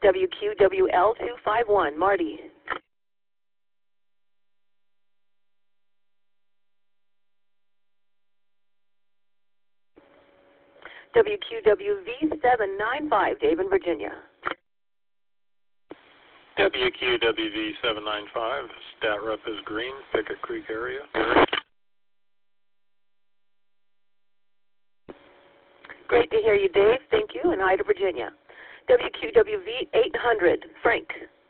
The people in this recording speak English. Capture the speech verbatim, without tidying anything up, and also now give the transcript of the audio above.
W Q W L two five one, Marty. W Q W V seven nine five, Dave in Virginia. W Q W V seven nine five, stat rep is Green, Pickett Creek area. Great to hear you, Dave. Thank you, and Ida, Virginia. W Q W V eight hundred, Frank.